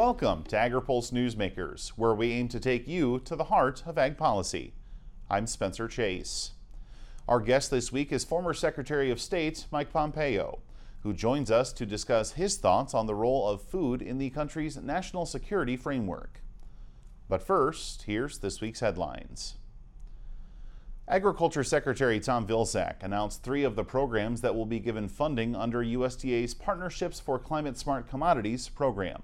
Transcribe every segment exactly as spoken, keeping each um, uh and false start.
Welcome to AgriPulse Newsmakers, where we aim to take you to the heart of ag policy. I'm Spencer Chase. Our guest this week is former Secretary of State Mike Pompeo, who joins us to discuss his thoughts on the role of food in the country's national security framework. But first, here's this week's headlines. Agriculture Secretary Tom Vilsack announced three of the programs that will be given funding under U S D A's Partnerships for Climate Smart Commodities program.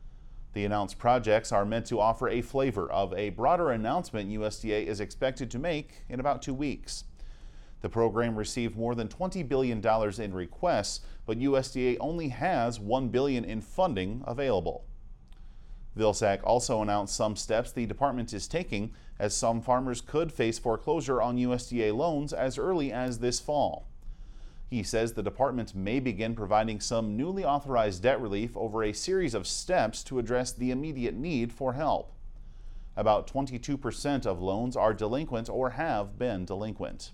The announced projects are meant to offer a flavor of a broader announcement U S D A is expected to make in about two weeks. The program received more than twenty billion dollars in requests, but U S D A only has one billion dollars in funding available. Vilsack also announced some steps the department is taking, as some farmers could face foreclosure on U S D A loans as early as this fall. He says the department may begin providing some newly authorized debt relief over a series of steps to address the immediate need for help. About twenty-two percent of loans are delinquent or have been delinquent.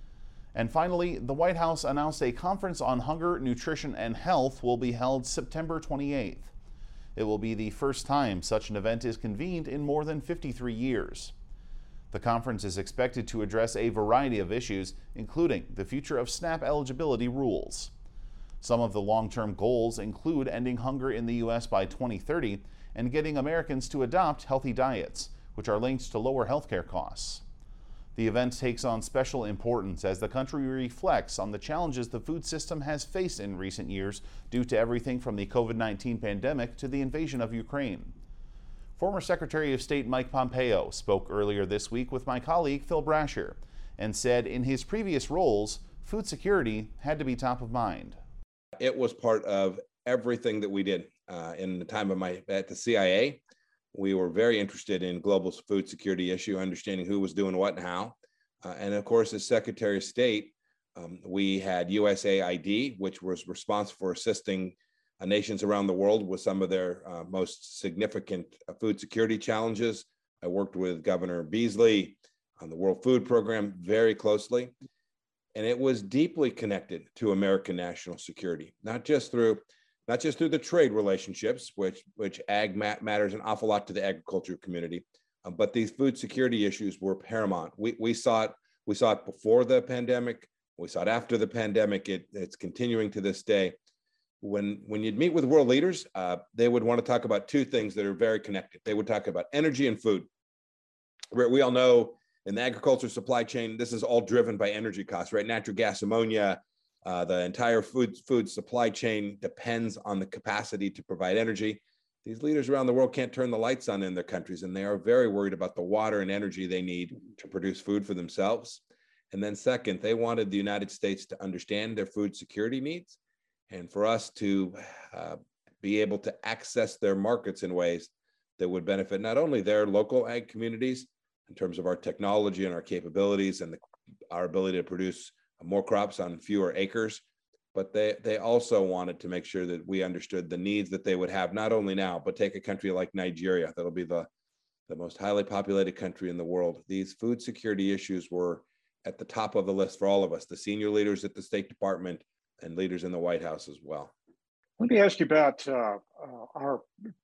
And finally, the White House announced a conference on hunger, nutrition, and health will be held September twenty-eighth. It will be the first time such an event is convened in more than fifty-three years. The conference is expected to address a variety of issues, including the future of SNAP eligibility rules. Some of the long-term goals include ending hunger in the U S by twenty thirty and getting Americans to adopt healthy diets, which are linked to lower healthcare costs. The event takes on special importance as the country reflects on the challenges the food system has faced in recent years due to everything from the COVID nineteen pandemic to the invasion of Ukraine. Former Secretary of State Mike Pompeo spoke earlier this week with my colleague Phil Brasher and said in his previous roles, food security had to be top of mind. It was part of everything that we did. Uh, in the time of my at the C I A, we were very interested in global food security issue, understanding who was doing what and how. Uh, and of course, as Secretary of State, um, we had U S A I D, which was responsible for assisting Uh, nations around the world with some of their uh, most significant uh, food security challenges. I worked with Governor Beasley on the World Food Program very closely, and it was deeply connected to American national security, not just through not just through the trade relationships, which which ag mat matters an awful lot to the agriculture community, um, but these food security issues were paramount. We we saw it we saw it before the pandemic, we saw it after the pandemic. It, it's continuing to this day. When, when you'd meet with world leaders, uh, they would want to talk about two things that are very connected. They would talk about energy and food. We, we all know in the agriculture supply chain, this is all driven by energy costs, right? Natural gas, ammonia, uh, the entire food, food supply chain depends on the capacity to provide energy. These leaders around the world can't turn the lights on in their countries, and they are very worried about the water and energy they need to produce food for themselves. And then second, they wanted the United States to understand their food security needs, and for us to uh, be able to access their markets in ways that would benefit not only their local ag communities in terms of our technology and our capabilities and the, our ability to produce more crops on fewer acres, but they, they also wanted to make sure that we understood the needs that they would have, not only now, but take a country like Nigeria, that'll be the, the most highly populated country in the world. These food security issues were at the top of the list for all of us, the senior leaders at the State Department, and leaders in the White House as well. Let me ask you about uh, uh, our,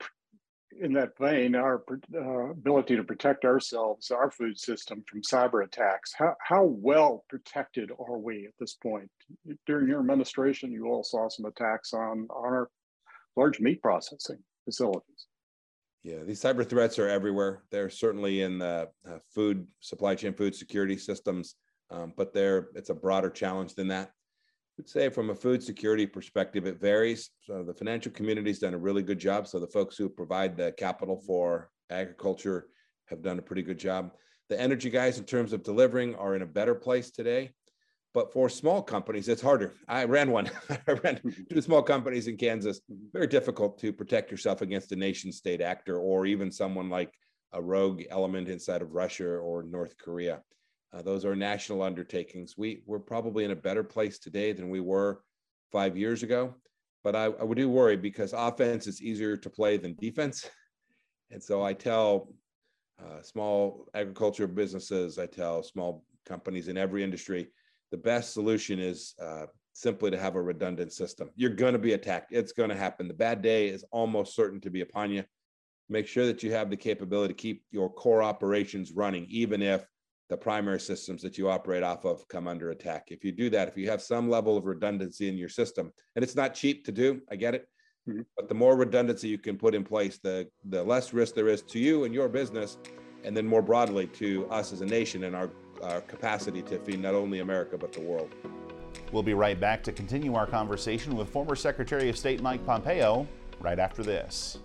in that vein, our uh, ability to protect ourselves, our food system from cyber attacks. How, how well protected are we at this point? During your administration, you all saw some attacks on, on our large meat processing facilities. Yeah, these cyber threats are everywhere. They're certainly in the uh, food supply chain, food security systems, um, but they're, it's a broader challenge than that. I would say from a food security perspective, it varies. So the financial community's done a really good job. So the folks who provide the capital for agriculture have done a pretty good job. The energy guys in terms of delivering are in a better place today. But for small companies, it's harder. I ran one. I ran two small companies in Kansas. Very difficult to protect yourself against a nation state actor or even someone like a rogue element inside of Russia or North Korea. Uh, those are national undertakings. We, we're probably in a better place today than we were five years ago. But I, I do worry because offense is easier to play than defense. And so I tell uh, small agriculture businesses, I tell small companies in every industry, the best solution is uh, simply to have a redundant system. You're going to be attacked. It's going to happen. The bad day is almost certain to be upon you. make sure that you have the capability to keep your core operations running, even if the primary systems that you operate off of come under attack. If you do that, if you have some level of redundancy in your system, and it's not cheap to do, I get it, mm-hmm. but the more redundancy you can put in place, the, the less risk there is to you and your business, and then more broadly to us as a nation and our, our capacity to feed not only America, but the world. We'll be right back to continue our conversation with former Secretary of State Mike Pompeo right after this.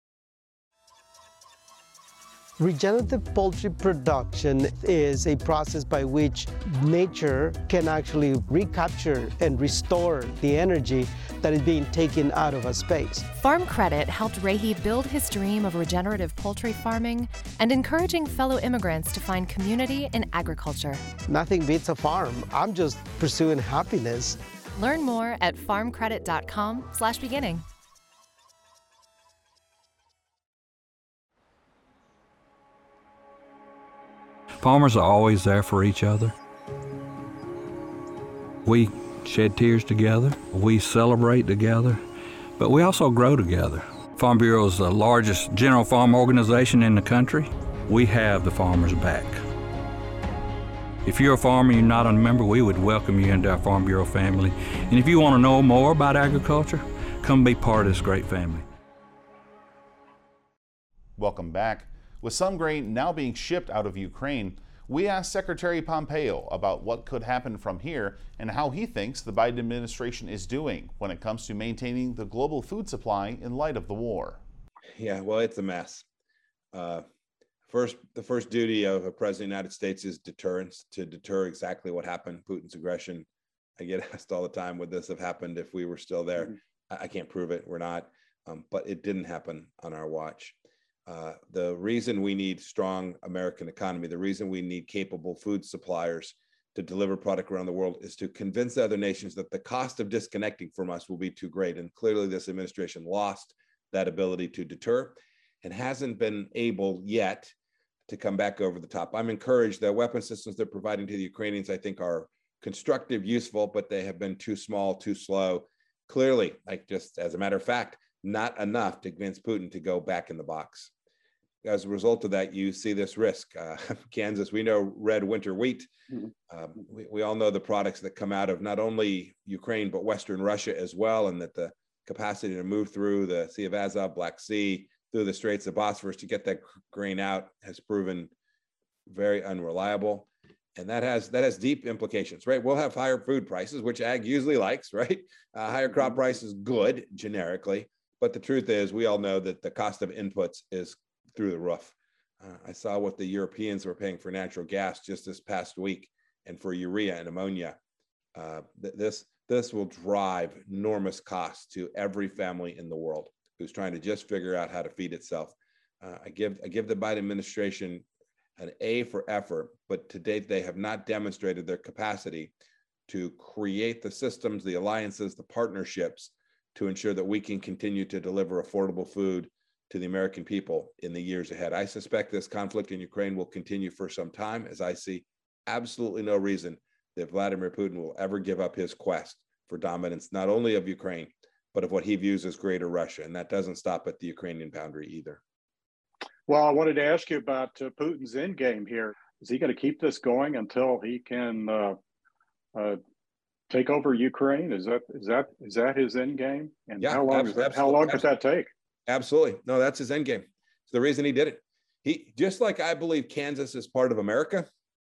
Regenerative poultry production is a process by which nature can actually recapture and restore the energy that is being taken out of a space. Farm Credit helped Rahi build his dream of regenerative poultry farming and encouraging fellow immigrants to find community in agriculture. Nothing beats a farm. I'm just pursuing happiness. Learn more at farm credit dot com slash beginning. Farmers are always there for each other. We shed tears together, we celebrate together, but we also grow together. Farm Bureau is the largest general farm organization in the country. We have the farmers' back. If you're a farmer and you're not a member, we would welcome you into our Farm Bureau family. And if you want to know more about agriculture, come be part of this great family. Welcome back. With some grain now being shipped out of Ukraine, we asked Secretary Pompeo about what could happen from here and how he thinks the Biden administration is doing when it comes to maintaining the global food supply in light of the war. Yeah, well, it's a mess. Uh, first, the first duty of a president of the United States is deterrence, to deter exactly what happened, Putin's aggression. I get asked all the time, would this have happened if we were still there? Mm-hmm. I, I can't prove it, we're not, um, but it didn't happen on our watch. Uh, the reason we need strong American economy, the reason we need capable food suppliers to deliver product around the world is to convince other nations that the cost of disconnecting from us will be too great. And clearly this administration lost that ability to deter and hasn't been able yet to come back over the top. I'm encouraged. The weapon systems they're providing to the Ukrainians, I think, are constructive, useful, but they have been too small, too slow. Clearly, like just as a matter of fact, not enough to convince Putin to go back in the box. As a result of that, you see this risk. Uh, Kansas, we know red winter wheat. Mm-hmm. Um, we, we all know the products that come out of not only Ukraine, but Western Russia as well, and that the capacity to move through the Sea of Azov, Black Sea, through the Straits of Bosphorus to get that grain out has proven very unreliable. And that has that has deep implications, right? We'll have higher food prices, which ag usually likes, right? Uh, higher crop prices, good generically. But the truth is, we all know that the cost of inputs is through the roof. Uh, I saw what the Europeans were paying for natural gas just this past week, and for urea and ammonia. Uh, th- this this will drive enormous costs to every family in the world who's trying to just figure out how to feed itself. Uh, I give I give the Biden administration an A for effort, but to date they have not demonstrated their capacity to create the systems, the alliances, the partnerships to ensure that we can continue to deliver affordable food to the American people in the years ahead. I suspect this conflict in Ukraine will continue for some time, as I see absolutely no reason that Vladimir Putin will ever give up his quest for dominance, not only of Ukraine, but of what he views as greater Russia. And that doesn't stop at the Ukrainian boundary either. Well, I wanted to ask you about uh, Putin's end game here. Is he going to keep this going until he can uh, uh, take over Ukraine? Is that is that is that his end game? And yeah, how long is that, how long could that take? Absolutely. No, that's his end game. It's the reason he did it. He, just like I believe Kansas is part of America,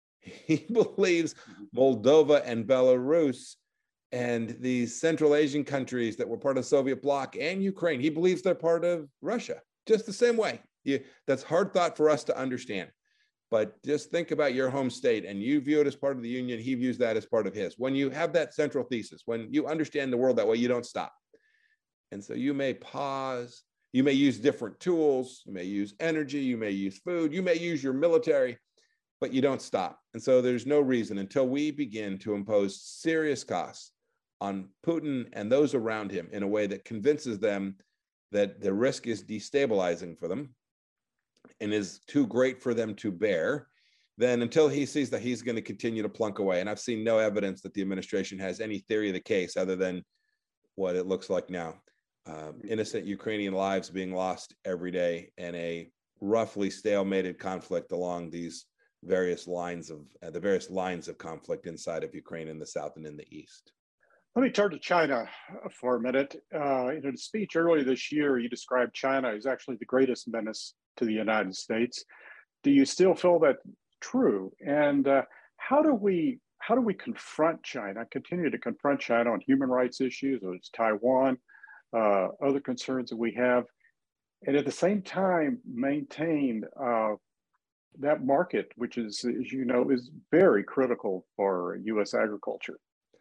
he believes Moldova and Belarus and these Central Asian countries that were part of the Soviet bloc and Ukraine, he believes they're part of Russia, just the same way. You, that's hard thought for us to understand. But just think about your home state, and you view it as part of the union, he views that as part of his. When you have that central thesis, when you understand the world that way, you don't stop. And so you may pause. You may use different tools, you may use energy, you may use food, you may use your military, but you don't stop. And so there's no reason until we begin to impose serious costs on Putin and those around him in a way that convinces them that the risk is destabilizing for them and is too great for them to bear, then until he sees that, he's going to continue to plunk away. And I've seen no evidence that the administration has any theory of the case other than what it looks like now. Um, innocent Ukrainian lives being lost every day, and a roughly stalemated conflict along these various lines of uh, the various lines of conflict inside of Ukraine in the south and in the east. Let me turn to China for a minute. Uh, in a speech earlier this year, you described China as actually the greatest menace to the United States. Do you still feel that true? And uh, how do we how do we confront China, continue to confront China on human rights issues, whether it's Taiwan, uh, other concerns that we have, and at the same time maintain uh, that market, which is, as you know, is very critical for U S agriculture?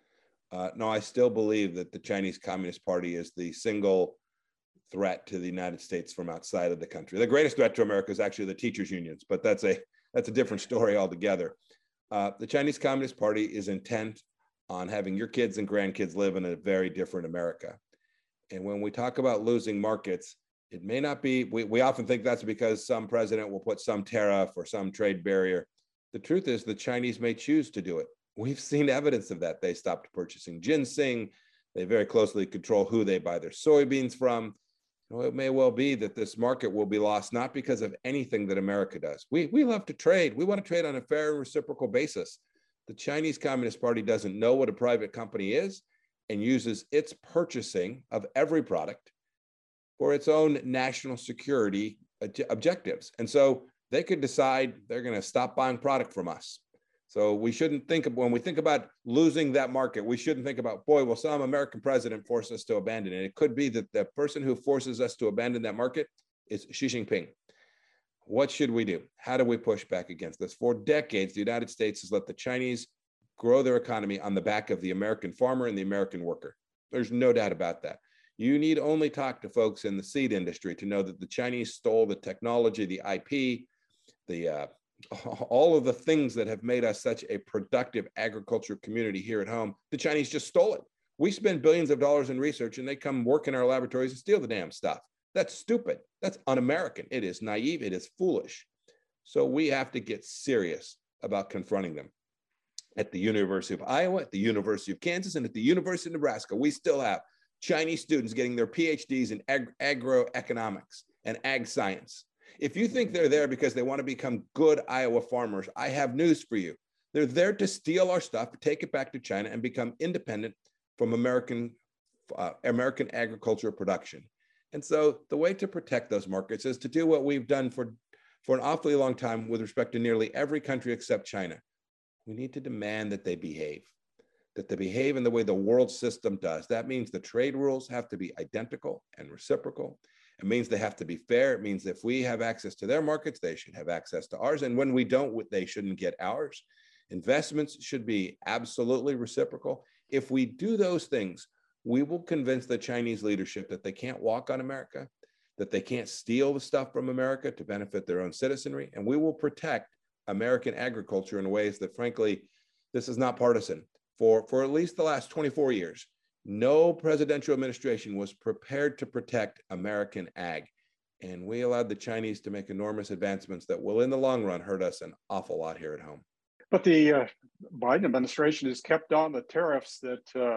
Uh, no, I still believe that the Chinese Communist Party is the single threat to the United States from outside of the country. The greatest threat to America is actually the teachers' unions, but that's a that's a different story altogether. Uh, the Chinese Communist Party is intent on having your kids and grandkids live in a very different America. And when we talk about losing markets, it may not be, we, we often think that's because some president will put some tariff or some trade barrier. The truth is the Chinese may choose to do it. We've seen evidence of that. They stopped purchasing ginseng. They very closely control who they buy their soybeans from. Well, it may well be that this market will be lost, not because of anything that America does. We, we love to trade. We want to trade on a fair and reciprocal basis. The Chinese Communist Party doesn't know what a private company is and uses its purchasing of every product for its own national security objectives. And so they could decide they're going to stop buying product from us. So we shouldn't think of, when we think about losing that market, we shouldn't think about, boy, will some American president force us to abandon it. It could be that the person who forces us to abandon that market is Xi Jinping. What should we do? How do we push back against this? For decades, the United States has let the Chinese grow their economy on the back of the American farmer and the American worker. There's no doubt about that. You need only talk to folks in the seed industry to know that the Chinese stole the technology, the I P, the uh, all of the things that have made us such a productive agriculture community here at home. The Chinese just stole it. We spend billions of dollars in research and they come work in our laboratories and steal the damn stuff. That's stupid. That's un-American. It is naive. It is foolish. So we have to get serious about confronting them. At the University of Iowa, at the University of Kansas, and at the University of Nebraska, we still have Chinese students getting their P H Ds in ag- agroeconomics and ag science. If you think they're there because they want to become good Iowa farmers, I have news for you. They're there to steal our stuff, take it back to China, and become independent from American, uh, American agricultural production. And so the way to protect those markets is to do what we've done for, for an awfully long time with respect to nearly every country except China. We need to demand that they behave, that they behave in the way the world system does. That means the trade rules have to be identical and reciprocal. It means they have to be fair. It means if we have access to their markets, they should have access to ours. And when we don't, they shouldn't get ours. Investments should be absolutely reciprocal. If we do those things, we will convince the Chinese leadership that they can't walk on America, that they can't steal the stuff from America to benefit their own citizenry. And we will protect American agriculture in ways that, frankly, this is not partisan. For, for at least the last twenty-four years, no presidential administration was prepared to protect American ag. And we allowed the Chinese to make enormous advancements that will, in the long run, hurt us an awful lot here at home. But the uh, Biden administration has kept on the tariffs that uh,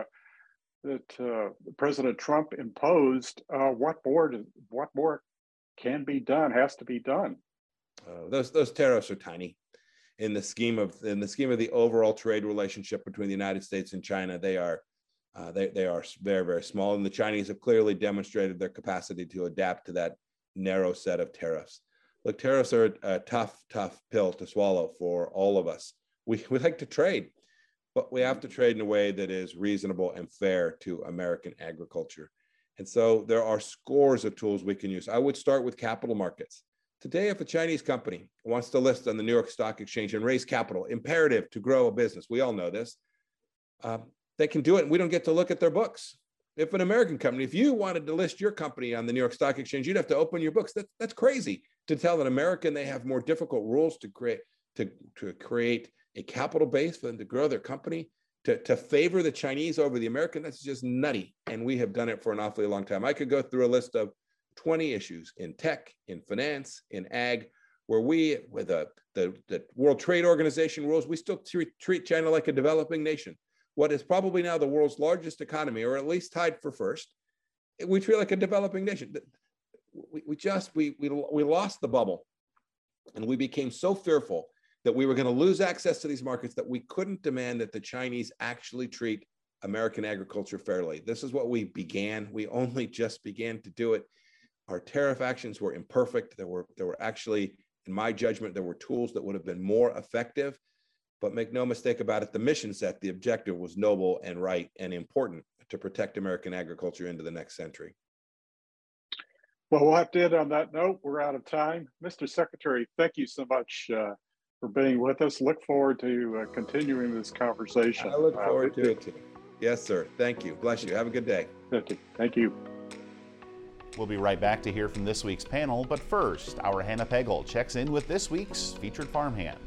that uh, President Trump imposed. Uh, what more? What more can be done? Has to be done. Uh, those those tariffs are tiny in the scheme of in the scheme of the overall trade relationship between the United States and China. They are uh, they they are very very small, and the Chinese have clearly demonstrated their capacity to adapt to that narrow set of tariffs. Look, tariffs are a, a tough tough pill to swallow for all of us. We we like to trade, but we have to trade in a way that is reasonable and fair to American agriculture. And so there are scores of tools we can use. I would start with capital markets. Today, if a Chinese company wants to list on the New York Stock Exchange and raise capital, imperative to grow a business, we all know this, um, they can do it and we don't get to look at their books. If an American company, if you wanted to list your company on the New York Stock Exchange, you'd have to open your books. That, that's crazy to tell an American they have more difficult rules to create, to, to create a capital base for them to grow their company, to, to favor the Chinese over the American. That's just nutty. And we have done it for an awfully long time. I could go through a list of twenty issues in tech, in finance, in ag, where we, with the, the, the World Trade Organization rules, we still treat, treat China like a developing nation. What is probably now the world's largest economy, or at least tied for first, we treat it like a developing nation. We, we just, we, we, we lost the bubble, and we became so fearful that we were going to lose access to these markets that we couldn't demand that the Chinese actually treat American agriculture fairly. This is what we began. We only just began to do it. Our tariff actions were imperfect. There were, there were actually, in my judgment, there were tools that would have been more effective. But make no mistake about it, the mission set, the objective was noble and right and important to protect American agriculture into the next century. Well, we'll have to end on that note. We're out of time. Mister Secretary, thank you so much uh, for being with us. Look forward to uh, continuing this conversation. I look forward uh, to it too. Yes, sir. Thank you. Bless you. Have a good day. Thank you. Thank you. We'll be right back to hear from this week's panel, but first, our Hannah Pagel checks in with this week's featured farmhand.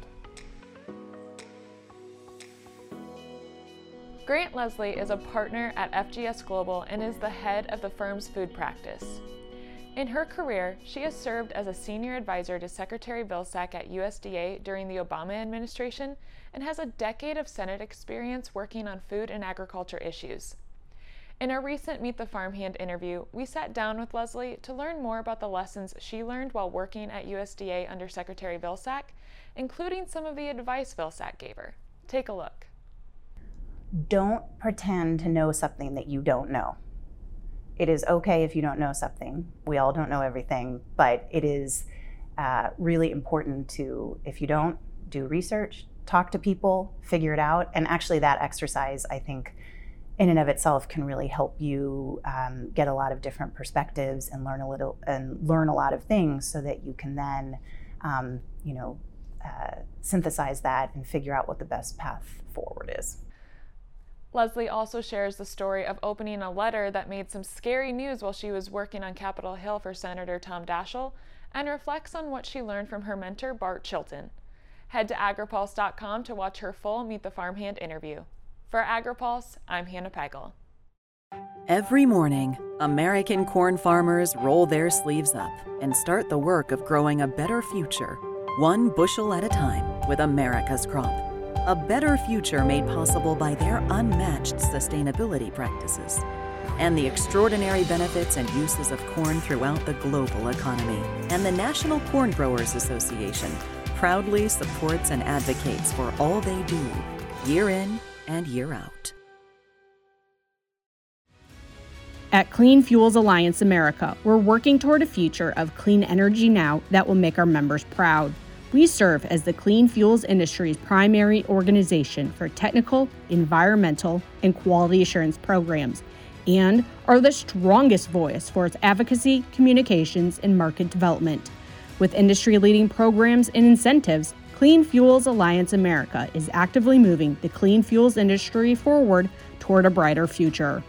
Grant Leslie is a partner at F G S Global and is the head of the firm's food practice. In her career, she has served as a senior advisor to Secretary Vilsack at U S D A during the Obama administration and has a decade of Senate experience working on food and agriculture issues. In a recent Meet the Farmhand interview, we sat down with Leslie to learn more about the lessons she learned while working at U S D A under Secretary Vilsack, including some of the advice Vilsack gave her. Take a look. Don't pretend to know something that you don't know. It is okay if you don't know something. We all don't know everything, but it is uh, really important to, if you don't, do research, talk to people, figure it out. And actually that exercise, I think, in and of itself can really help you um, get a lot of different perspectives and learn a little and learn a lot of things so that you can then, um, you know, uh, synthesize that and figure out what the best path forward is. Leslie also shares the story of opening a letter that made some scary news while she was working on Capitol Hill for Senator Tom Daschle, and reflects on what she learned from her mentor, Bart Chilton. Head to agripulse dot com to watch her full Meet the Farmhand interview. For AgriPulse, I'm Hannah Pagel. Every morning, American corn farmers roll their sleeves up and start the work of growing a better future, one bushel at a time, with America's crop. A better future made possible by their unmatched sustainability practices and the extraordinary benefits and uses of corn throughout the global economy. And the National Corn Growers Association proudly supports and advocates for all they do, year in and year out. At Clean Fuels Alliance America, we're working toward a future of clean energy now that will make our members proud. We serve as the clean fuels industry's primary organization for technical, environmental, and quality assurance programs, and are the strongest voice for its advocacy, communications, and market development. With industry-leading programs and incentives, Clean Fuels Alliance America is actively moving the clean fuels industry forward toward a brighter future.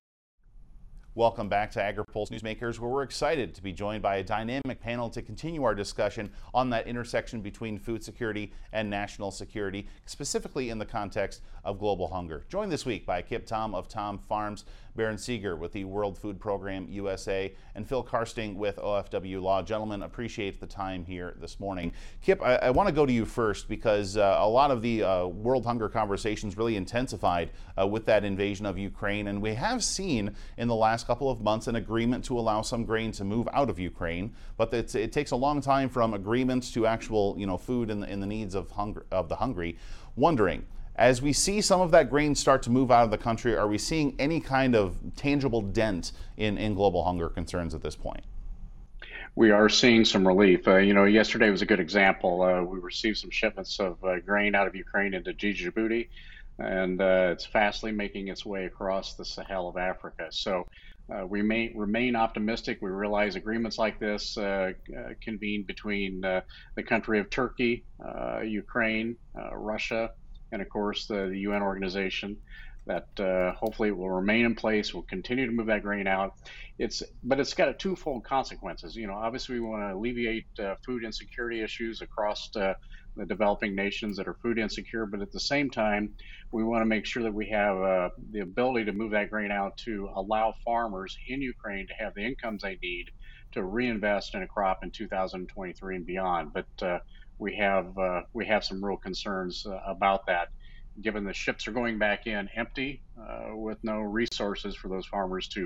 Welcome back to AgriPulse Newsmakers, where we're excited to be joined by a dynamic panel to continue our discussion on that intersection between food security and national security, specifically in the context of global hunger. Joined this week by Kip Tom of Tom Farms, Baron Seeger with the World Food Program U S A, and Phil Karsting with O F W Law. Gentlemen, appreciate the time here this morning. Kip, I, I want to go to you first because uh, a lot of the uh, world hunger conversations really intensified uh, with that invasion of Ukraine, and we have seen in the last couple of months an agreement to allow some grain to move out of Ukraine, but it's, it takes a long time from agreements to actual, you know, food in the, in the needs of hunger of the hungry. Wondering, as we see some of that grain start to move out of the country, are we seeing any kind of tangible dent in, in global hunger concerns at this point? We are seeing some relief. Uh, you know, yesterday was a good example. Uh, we received some shipments of uh, grain out of Ukraine into Djibouti, and uh, it's fastly making its way across the Sahel of Africa. So uh, we may remain optimistic. We realize agreements like this uh, uh, convened between uh, the country of Turkey, uh, Ukraine, uh, Russia, and of course the, the U N organization, that uh, hopefully will remain in place. We'll continue to move that grain out. It's, but it's got a twofold consequences. You know, obviously we want to alleviate uh, food insecurity issues across uh, the developing nations that are food insecure, but at the same time, we want to make sure that we have uh, the ability to move that grain out to allow farmers in Ukraine to have the incomes they need to reinvest in a crop in two thousand twenty-three and beyond. But uh, we have uh, we have some real concerns uh, about that, given the ships are going back in empty uh, with no resources for those farmers to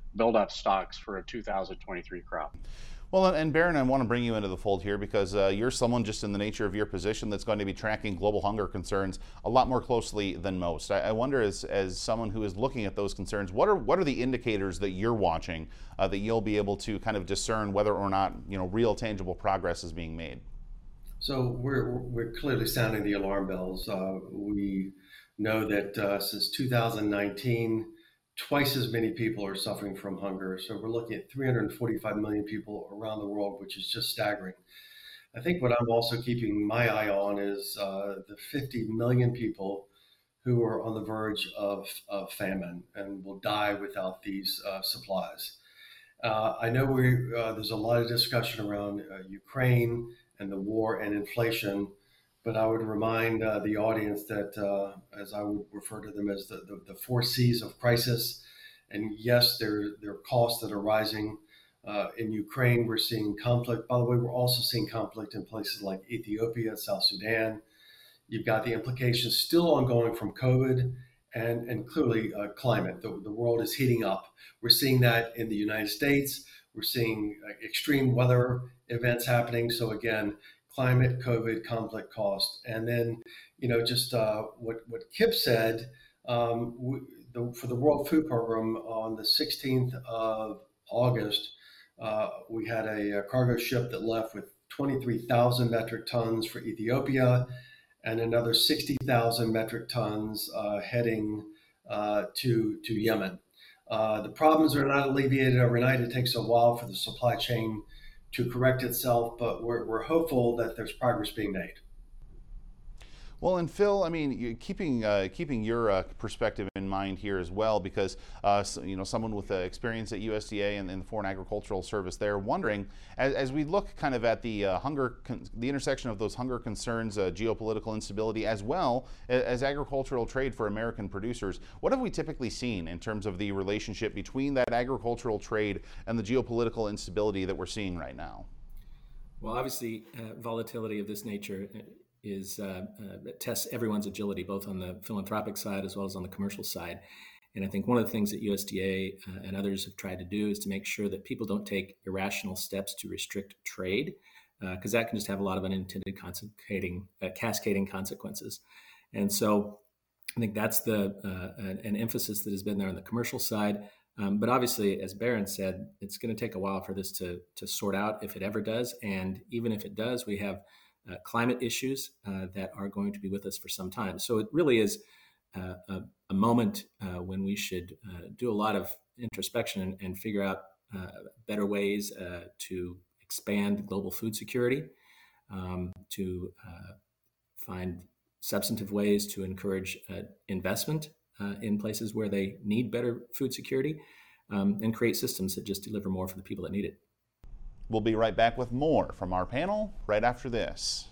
build up stocks for a two thousand twenty-three crop. Well, and Baron, I want to bring you into the fold here because uh, you're someone just in the nature of your position that's going to be tracking global hunger concerns a lot more closely than most. I, I wonder, as as someone who is looking at those concerns, what are what are the indicators that you're watching uh, that you'll be able to kind of discern whether or not you know real tangible progress is being made? So we're we're clearly sounding the alarm bells. Uh, we know that uh, since two thousand nineteen. Twice as many people are suffering from hunger. So we're looking at three hundred forty-five million people around the world, which is just staggering. I think what I'm also keeping my eye on is uh, the fifty million people who are on the verge of, of famine and will die without these uh, supplies. Uh, I know we, uh, there's a lot of discussion around uh, Ukraine and the war and inflation, but I would remind uh, the audience that, uh, as I would refer to them as the, the, the four C's of crisis. And yes, there, there are costs that are rising. Uh, in Ukraine, we're seeing conflict. By the way, we're also seeing conflict in places like Ethiopia and South Sudan. You've got the implications still ongoing from COVID and, and clearly uh, climate. The, the world is heating up. We're seeing that in the United States. We're seeing uh, extreme weather events happening. So again, climate, COVID, conflict, cost. And then, you know, just uh, what, what Kip said, um, we, the, for the World Food Program on the sixteenth of August, uh, we had a, a cargo ship that left with twenty-three thousand metric tons for Ethiopia and another sixty thousand metric tons uh, heading uh, to, to Yemen. Uh, the problems are not alleviated overnight. It takes a while for the supply chain to correct itself, but we're, we're hopeful that there's progress being made. Well, and Phil, I mean, you, keeping uh, keeping your uh, perspective in mind here as well, because uh, so, you know, someone with uh, experience at U S D A and, and the Foreign Agricultural Service, there, wondering as, as we look kind of at the uh, hunger, con- the intersection of those hunger concerns, uh, geopolitical instability, as well as, as agricultural trade for American producers. What have we typically seen in terms of the relationship between that agricultural trade and the geopolitical instability that we're seeing right now? Well, obviously, uh, volatility of this nature is uh, uh, tests everyone's agility, both on the philanthropic side as well as on the commercial side. And I think one of the things that U S D A uh, and others have tried to do is to make sure that people don't take irrational steps to restrict trade, because uh, that can just have a lot of unintended cascading, uh, cascading consequences. And so I think that's the uh, an, an emphasis that has been there on the commercial side. Um, but obviously, as Baron said, it's going to take a while for this to to sort out, if it ever does. And even if it does, we have Uh, climate issues uh, that are going to be with us for some time. So it really is uh, a, a moment uh, when we should uh, do a lot of introspection and, and figure out uh, better ways uh, to expand global food security, um, to uh, find substantive ways to encourage uh, investment uh, in places where they need better food security, um, and create systems that just deliver more for the people that need it. We'll be right back with more from our panel right after this.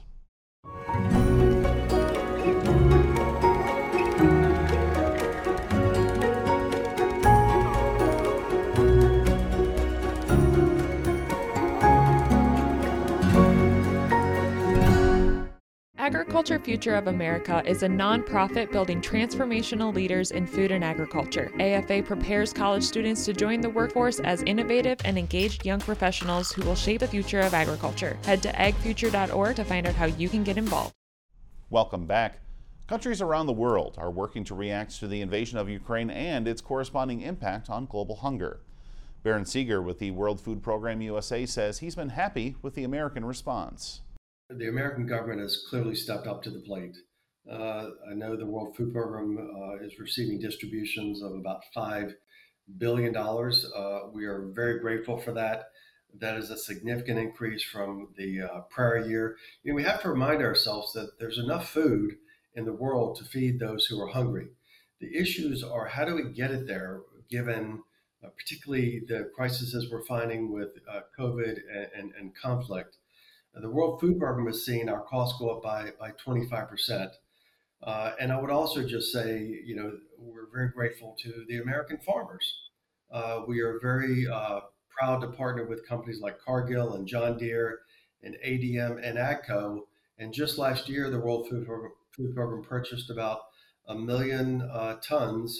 Agriculture Future of America is a nonprofit building transformational leaders in food and agriculture. A F A prepares college students to join the workforce as innovative and engaged young professionals who will shape the future of agriculture. Head to ag future dot org to find out how you can get involved. Welcome back. Countries around the world are working to react to the invasion of Ukraine and its corresponding impact on global hunger. Baron Seeger with the World Food Program U S A says he's been happy with the American response. The American government has clearly stepped up to the plate. Uh, I know the World Food Program uh, is receiving distributions of about five billion dollars. Uh, we are very grateful for that. That is a significant increase from the uh, prior year. You know, we have to remind ourselves that there's enough food in the world to feed those who are hungry. The issues are, how do we get it there, given uh, particularly the crises we're finding with uh, COVID and, and, and conflict. The World Food Program has seen our costs go up by, by twenty-five percent. Uh, and I would also just say, you know, we're very grateful to the American farmers. Uh, we are very uh, proud to partner with companies like Cargill and John Deere and A D M and AGCO. And just last year, the World Food Program, Food Program purchased about a million uh, tons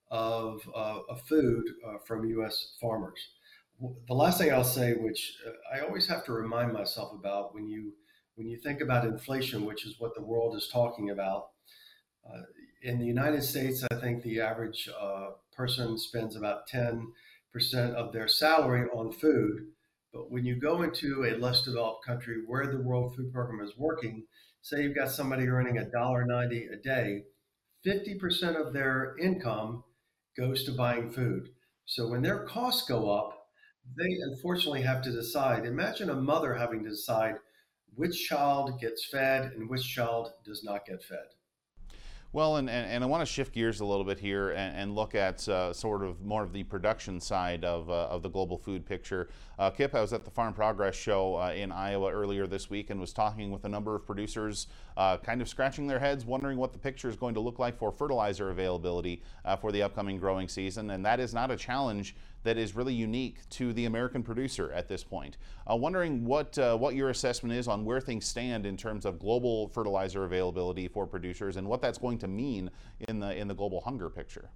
of, uh, of food uh, from U S farmers. The last thing I'll say, which I always have to remind myself about when you when you think about inflation, which is what the world is talking about. Uh, in the United States, I think the average uh, person spends about ten percent of their salary on food. But when you go into a less developed country where the World Food Program is working, say you've got somebody earning one dollar ninety a day, fifty percent of their income goes to buying food. So when their costs go up, they unfortunately have to decide. Imagine a mother having to decide which child gets fed and which child does not get fed. Well, and, and, and I want to shift gears a little bit here and, and look at uh, sort of more of the production side of, uh, of the global food picture. Uh, Kip, I was at the Farm Progress Show uh, in Iowa earlier this week and was talking with a number of producers, uh, kind of scratching their heads, wondering what the picture is going to look like for fertilizer availability uh, for the upcoming growing season. And that is not a challenge that is really unique to the American producer at this point. Uh, wondering what uh, what your assessment is on where things stand in terms of global fertilizer availability for producers and what that's going to mean in the in the global hunger picture.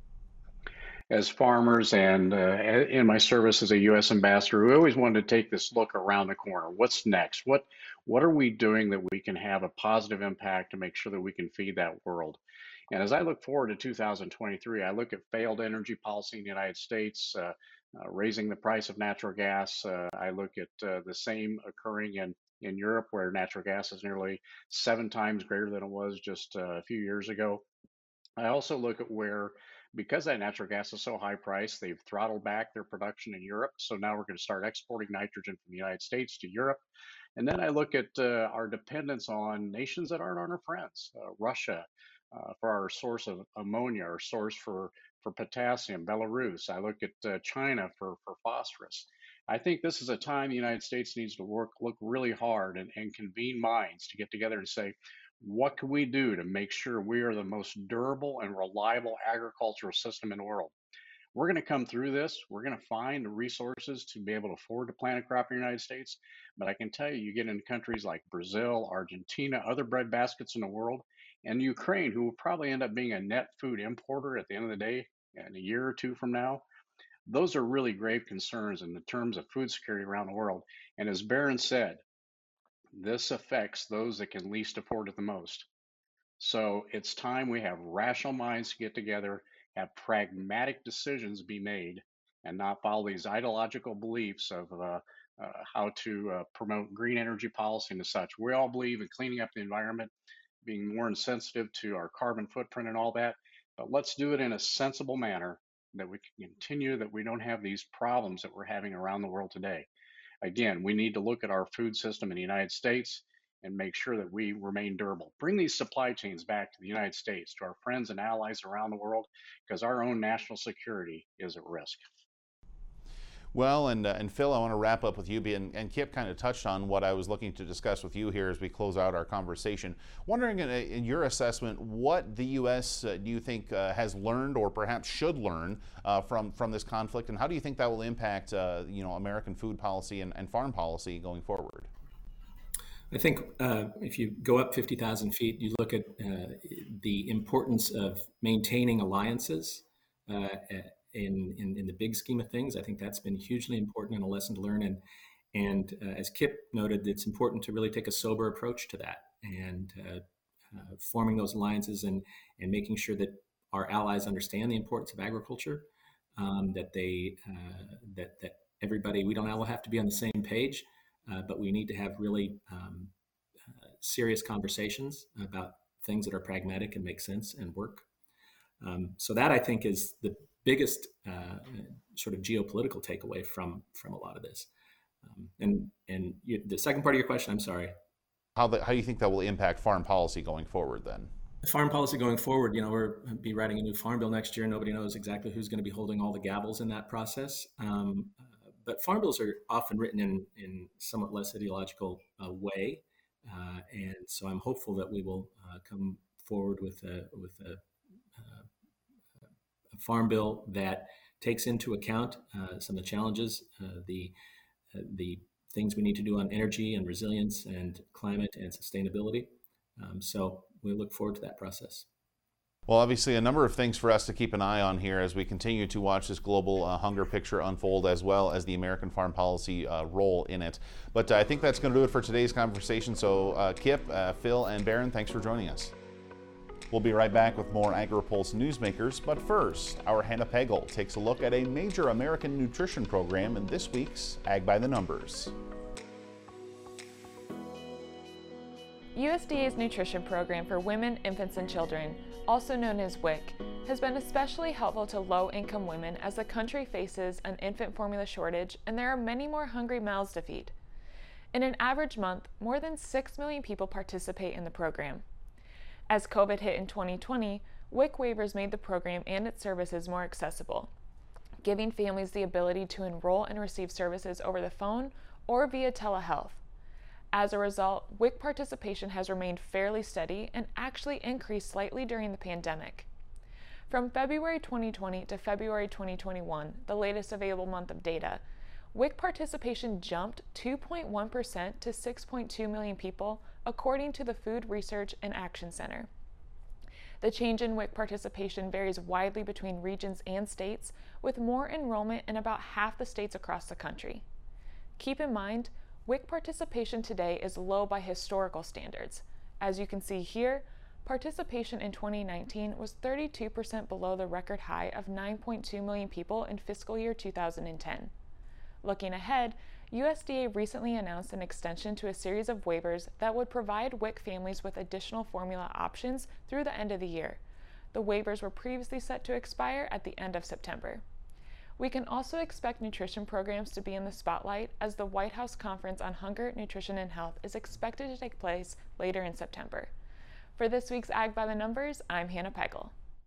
As farmers and uh, in my service as a U S ambassador, we always wanted to take this look around the corner. What's next? What what are we doing that we can have a positive impact to make sure that we can feed that world? And as I look forward to two thousand twenty-three, I look at failed energy policy in the United States, uh, uh, raising the price of natural gas. Uh, I look at uh, the same occurring in, in Europe, where natural gas is nearly seven times greater than it was just uh, a few years ago. I also look at where, because that natural gas is so high priced, they've throttled back their production in Europe. So now we're going to start exporting nitrogen from the United States to Europe. And then I look at uh, our dependence on nations that aren't our friends, uh, Russia, Uh, for our source of ammonia, our source for, for potassium, Belarus. I look at uh, China for, for phosphorus. I think this is a time the United States needs to work, look really hard and, and convene minds to get together and say, what can we do to make sure we are the most durable and reliable agricultural system in the world? We're going to come through this. We're going to find the resources to be able to afford to plant a crop in the United States. But I can tell you, you get into countries like Brazil, Argentina, other breadbaskets in the world, and Ukraine, who will probably end up being a net food importer at the end of the day, in a year or two from now. Those are really grave concerns in the terms of food security around the world. And as Barron said, this affects those that can least afford it the most. So it's time we have rational minds to get together, have pragmatic decisions be made, and not follow these ideological beliefs of uh, uh, how to uh, promote green energy policy and such. We all believe in cleaning up the environment, being more insensitive to our carbon footprint and all that, but let's do it in a sensible manner that we can continue, that we don't have these problems that we're having around the world today. Again, we need to look at our food system in the United States and make sure that we remain durable. Bring these supply chains back to the United States, to our friends and allies around the world, because our own national security is at risk. Well, and, uh, and Phil, I want to wrap up with you, and, and Kip kind of touched on what I was looking to discuss with you here as we close out our conversation. Wondering, in, in your assessment, what the U S uh, do you think uh, has learned or perhaps should learn uh, from, from this conflict, and how do you think that will impact uh, you know, American food policy and, and farm policy going forward? I think uh, if you go up fifty thousand feet, you look at uh, the importance of maintaining alliances uh, in, in, in the big scheme of things. I think that's been hugely important and a lesson to learn. And, and uh, as Kip noted, it's important to really take a sober approach to that and uh, uh, forming those alliances and, and making sure that our allies understand the importance of agriculture, um, that they uh, that, that everybody, we don't all have to be on the same page. Uh, but we need to have really um, uh, serious conversations about things that are pragmatic and make sense and work. Um, so that, I think, is the biggest uh, sort of geopolitical takeaway from from a lot of this. Um, and and you, the second part of your question, I'm sorry. How, the, how do you think that will impact farm policy going forward then? Farm policy going forward, you know, we're be writing a new farm bill next year. Nobody knows exactly who's going to be holding all the gavels in that process. Um, But farm bills are often written in, in somewhat less ideological uh, way, uh, and so I'm hopeful that we will uh, come forward with a with a, uh, a farm bill that takes into account uh, some of the challenges, uh, the uh, the things we need to do on energy and resilience and climate and sustainability. Um, so we look forward to that process. Well, obviously a number of things for us to keep an eye on here as we continue to watch this global uh, hunger picture unfold, as well as the American foreign policy uh, role in it. But uh, I think that's going to do it for today's conversation. So uh, Kip, uh, Phil, and Baron, thanks for joining us. We'll be right back with more AgriPulse Newsmakers, but first, our Hannah Pagel takes a look at a major American nutrition program in this week's Ag by the Numbers. U S D A's nutrition program for women, infants, and children, also known as W I C, has been especially helpful to low-income women as the country faces an infant formula shortage and there are many more hungry mouths to feed. In an average month, more than six million people participate in the program. As COVID hit in twenty twenty, W I C waivers made the program and its services more accessible, giving families the ability to enroll and receive services over the phone or via telehealth. As a result, W I C participation has remained fairly steady and actually increased slightly during the pandemic. From February twenty twenty to February twenty twenty-one, the latest available month of data, W I C participation jumped two point one percent to six point two million people, according to the Food Research and Action Center. The change in W I C participation varies widely between regions and states, with more enrollment in about half the states across the country. Keep in mind, W I C participation today is low by historical standards. As you can see here, participation in twenty nineteen was thirty-two percent below the record high of nine point two million people in fiscal year two thousand ten. Looking ahead, U S D A recently announced an extension to a series of waivers that would provide W I C families with additional formula options through the end of the year. The waivers were previously set to expire at the end of September. We can also expect nutrition programs to be in the spotlight as the White House Conference on Hunger, Nutrition, and Health is expected to take place later in September. For this week's Ag by the Numbers, I'm Hannah Pagel.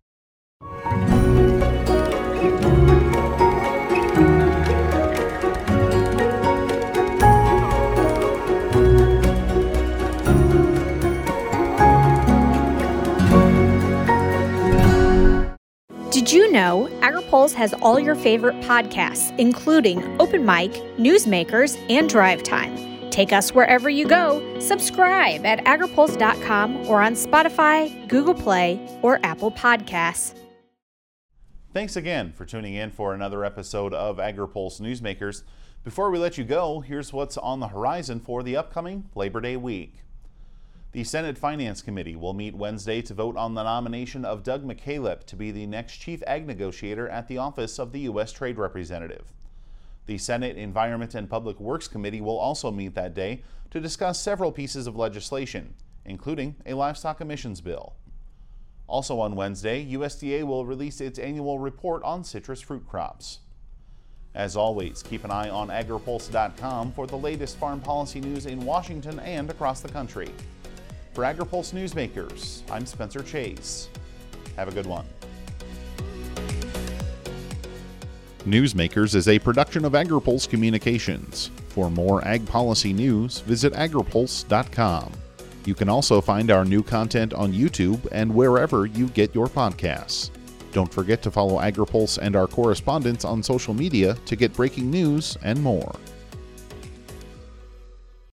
Did you know AgriPulse has all your favorite podcasts, including Open Mic, Newsmakers, and Drive Time? Take us wherever you go. Subscribe at agripulse dot com or on Spotify, Google Play, or Apple Podcasts. Thanks again for tuning in for another episode of AgriPulse Newsmakers. Before we let you go, here's what's on the horizon for the upcoming Labor Day week. The Senate Finance Committee will meet Wednesday to vote on the nomination of Doug McCaleb to be the next Chief Ag Negotiator at the Office of the U S Trade Representative. The Senate Environment and Public Works Committee will also meet that day to discuss several pieces of legislation, including a livestock emissions bill. Also on Wednesday, U S D A will release its annual report on citrus fruit crops. As always, keep an eye on agripulse dot com for the latest farm policy news in Washington and across the country. For AgriPulse Newsmakers, I'm Spencer Chase. Have a good one. Newsmakers is a production of AgriPulse Communications. For more ag policy news, visit agripulse dot com. You can also find our new content on YouTube and wherever you get your podcasts. Don't forget to follow AgriPulse and our correspondents on social media to get breaking news and more.